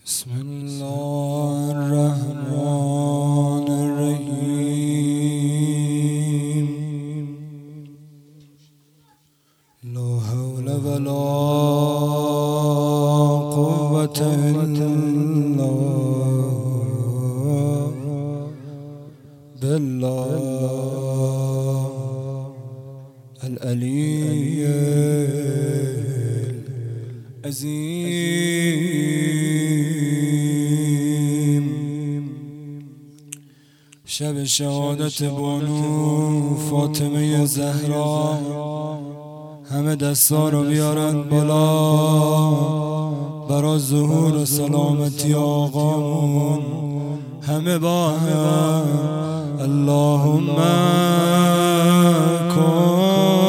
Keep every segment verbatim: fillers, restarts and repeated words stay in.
بسم الله الرحمن الرحیم. لا حول ولا قوة إلا بالله العلی العظیم. شب شهادت بانو فاطمه زهرا، همه دستا رو بیارن بالا برا ظهور و سلامتی آقامون. همه با هم اللهم کن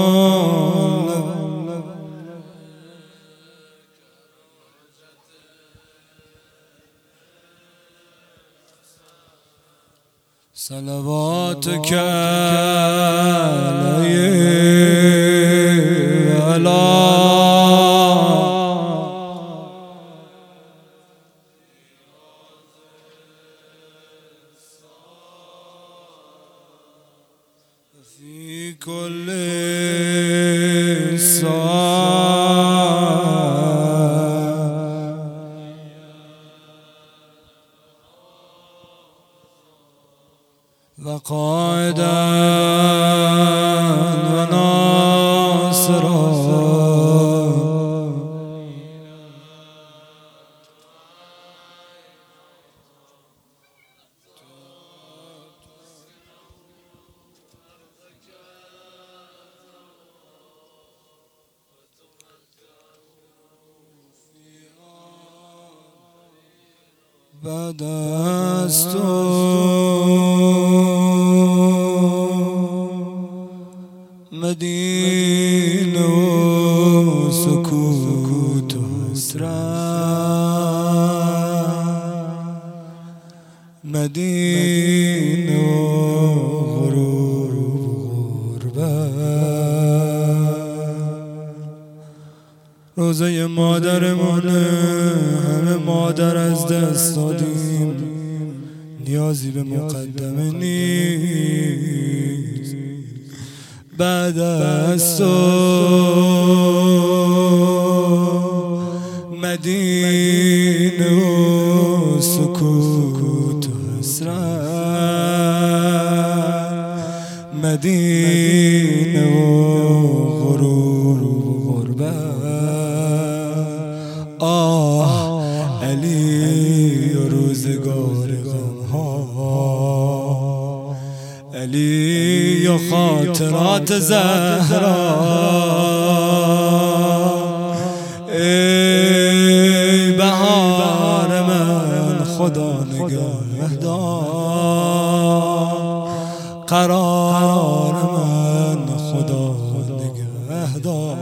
صلواتك عليه على في كل وقائدا وناصرا بعد از تو مدینه و سکوت و حسرت، مدینه و غرور و غربت. روزه مادرمونه، همه مادر از دست دادیم، نیازی به مقدمه نیست. بعد از تو مدینه و سکوت و حسرت، مدینه و غرور و غربت. آه علی و روزگار غمها، علی و خاطرات زهرا. ای بهار من خدا نگهدار، قرار من خدا نگهدار،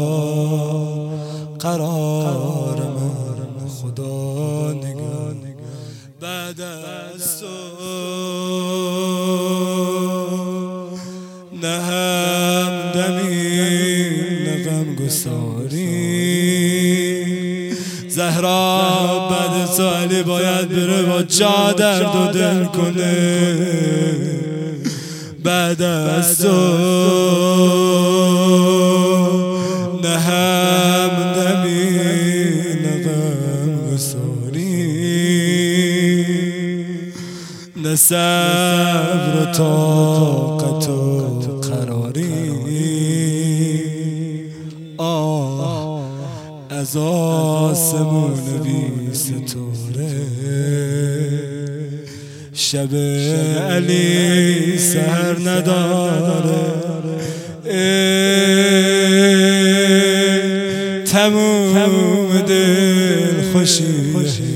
قرار من خدا نگهدار. بعد از تو نه همدمی نه غمگساری. زهرا بعد تو علی باید بره با جا درد و دل کنه. بعد از تو نه همدمی نه غمگساری، نه صبر و طاقت و قراری. آه از آسمون بی ستاره، شب علی سحر نداره. ای تموم دل خوشی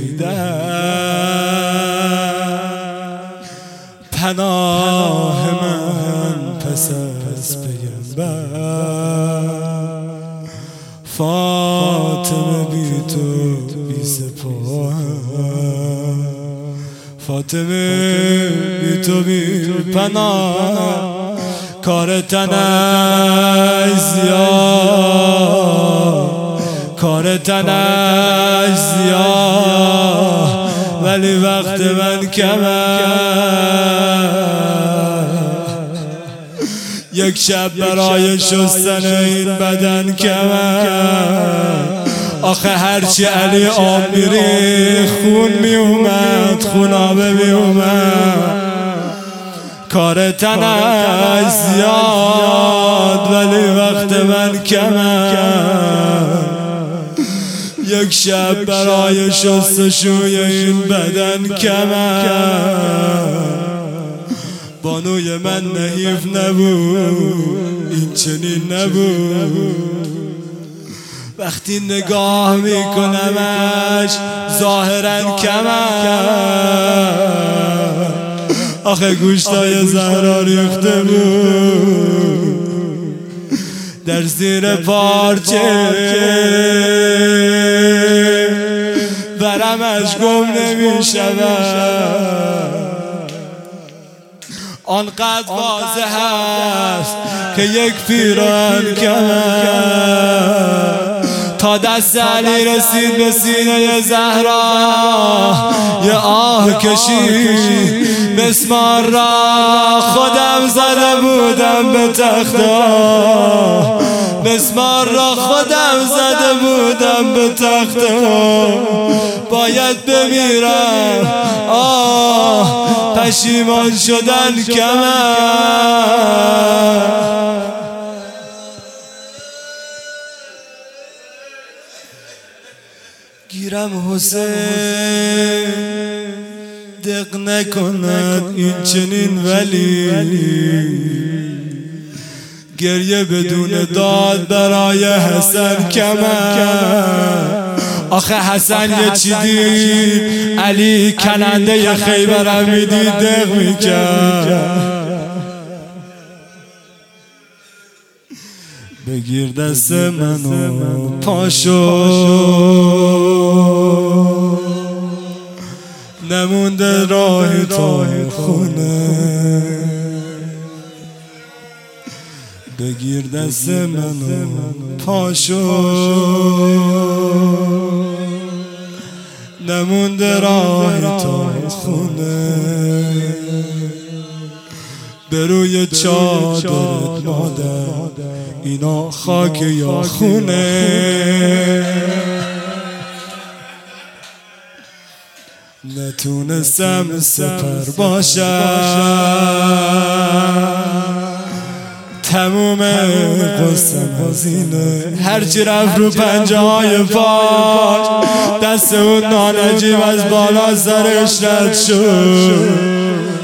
پناه من پس از پیامبر. فاطمه بی تو بی سپاهم، فاطمه بی تو بی پناه. کار تنش زیاد، کار تنش زیاد. ولی وقت من کمه. یک شب برای شستن این بدن کمه. آخه هرچی علی آب میری خون میومد، خونابه میومد. کار تنش زیاد ولی وقت من کمه. یک شب برای شستشوی این بدن کمه. بانوی من نحیف نبود، این چنین نبود. وقتی نگاه میکنمش ظاهرا کمه. آخه گوشتای زهرا ریخته بود در زیر پارچه، برمش گم نمیشود. آنقدر واضح است که یک پیراهن کمه. تا دست علی رسید به سینه زهرا، یه آه کشید مسمار را. خودم زده بودم به تختا، مسمار را خودم زده بودم به تختا. باید بمیرم، آه پشیمان شدن کمه. گیرم حسین دق نکند این چنین، ولی گریه بدون داد برای حسن کمه. آخه حسن یه چی دید، علی کننده خیبرم میدید دق میکرد. بگیر دست منو پاشو، نمونده راهی تا خونه. بگیر دست منو پاشو، نمونده راهی تا خونه. به روی چادرت مادر اینا خاک یا خونه. نتونستم سپر باشم، تموم قصم از اینه. هرچی رفت رو پنجه های پاش، دست اون نانجیب از بالا سرش رد شد.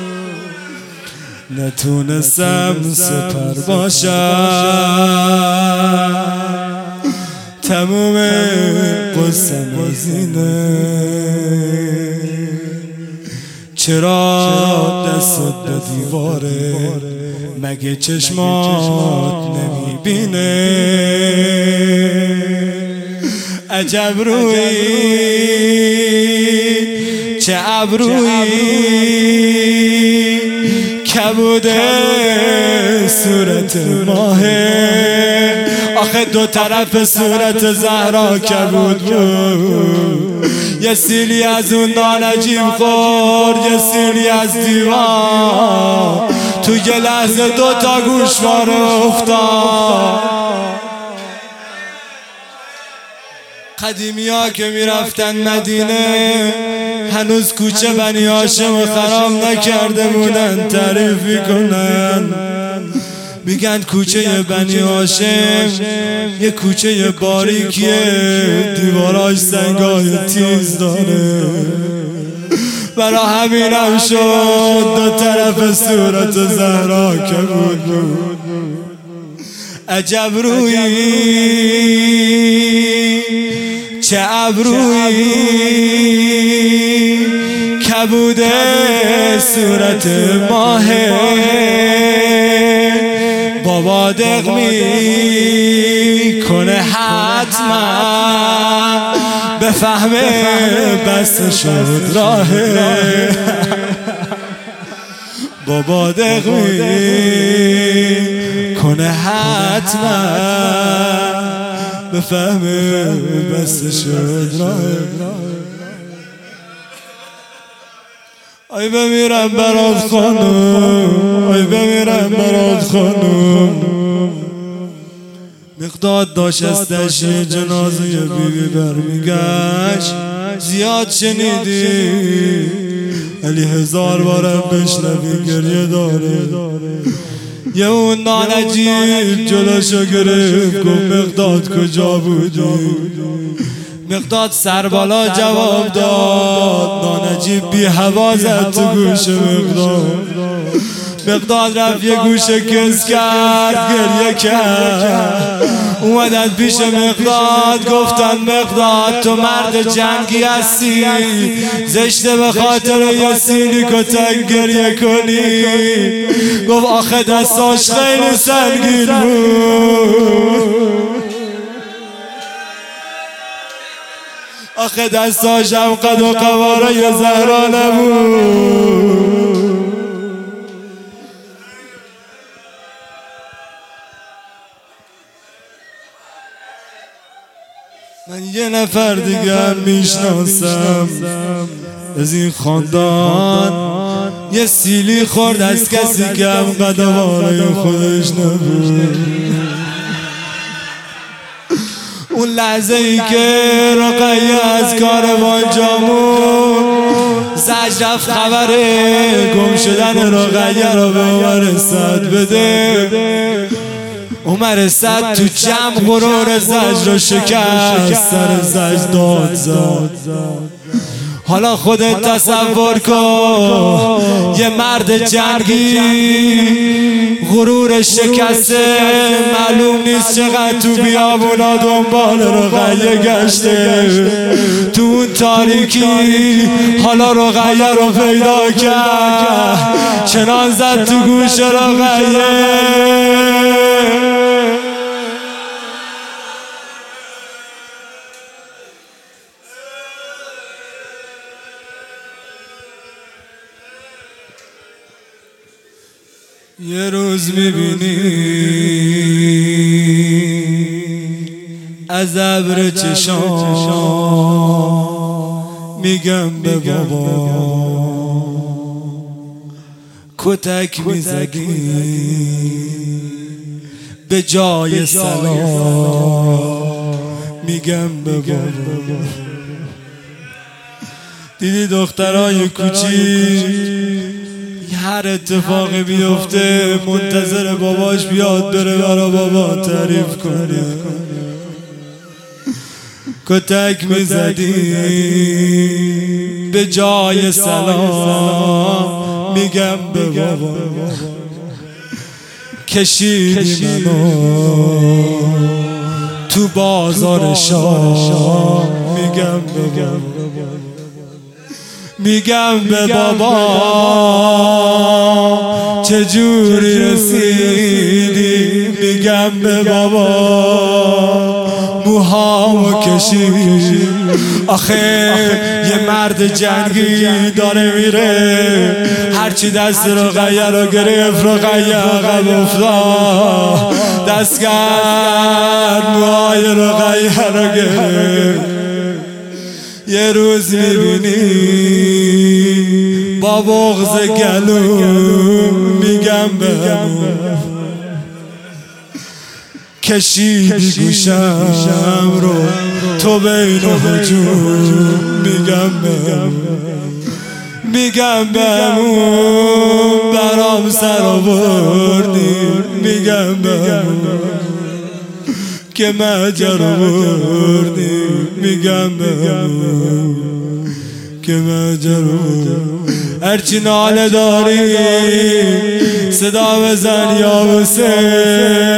نتونستم سپر باشم، تموم قصم از اینه. چرا دستت به دیواره، مگه چشمات نمیبینه؟ عجب روی چه ابرویی، کبوده صورت ماهه. آخه دو طرف صورت زهرا کبود بود. یه سیلی از اون نانجیم خورد، یه سیلی از دیوار. تو یه لحظه دو تا گوشوار افتاد. قدیمی ها که میرفتن مدینه، هنوز کوچه بنی هاشم خراب نکرده بودن تعریف میکنن. میگن کوچه بنی هاشم یه کوچه باریکیه، دیواراش سنگای تیز داره. برا همینم شد دو طرف صورت زهرا کبود بود. عجب روی چه ابرویی، کبوده صورت ماهه. بابا دق می کنه حتما، بفهمه بس شد راهه. بابا دق می کنه حتما، بفهمه بس شد راهه. ای بمیرم برات خانم، ای بمیرم برات خانم. مقداد داشت از تشییع جنازه بیبی برمیگشت. زیاد شنیدی علی هزار بارم بشنوی گریه داره. یه اون نانجیب جلوشو گرفت گفت مقداد کجا بودی؟ مقداد سر بالا جواب داد. نانجیب بی هوا زد تو گوش مقداد. مقداد رفت یه گوشه کس کرد گریه کرد. اومدن پیش مقداد گفتن مقداد تو مرد جنگی هستی، زشته به خاطر یه سیلی کتک گریه کنی. گفت آخه دستاش خیلی سنگین بود، آخه دستاش هم قد و قواره یه زهرا نبود. من یه نفر دیگر میشناسم از این خاندان، یه سیلی خورد از کسی که هم قدواره خودش نبود. اون لحظه ای که رقیه از کاروان جامون زج رفت خبر گم شدن رقیه رو به عمر سعد بده. عمر سعد تو جمع غرور زج رو شکست، سر زج داد زد. حالا خودت تصور کن یه مرد جنگی غرور شکسته، معلوم نیست چقدر تو بیابونا دنبال رقیه گشته. تو اون تاریکی حالا رقیه رو پیدا کرد، چنان زد تو گوش رقیه یه روز میبینی از ابر چشام میگم به بابا کتک میزدی به جای سلام. میگم به بابا دیدی دخترای کوچیک هر اتفاقی بیفته منتظر باباش بیاد بره برا بابا تعریف کنه. کتک میزدی به جای سلام. میگم به بابا کشیدی منو تو بازار شام. میگم به بابا میگم به بابا چجوری رسیدی. میگم به بابا موهامو کشید. آخه یه مرد جنگی داره میره، هرچی دست رقیه رو گرفت رقیه عقب افتاد. دست کرد موهای رقیه رو گرفت. یه روز میبینی با بغض گلو میگم بهمون کشیدی گوشم رو تو بین هجوم. میگم بهمون میگم بهمون برام سر آوردی. میگم بهمون که مجر بردی. میگم بهمون که مجر بردی. هرچی ناله داری صدا بزن یا حسین.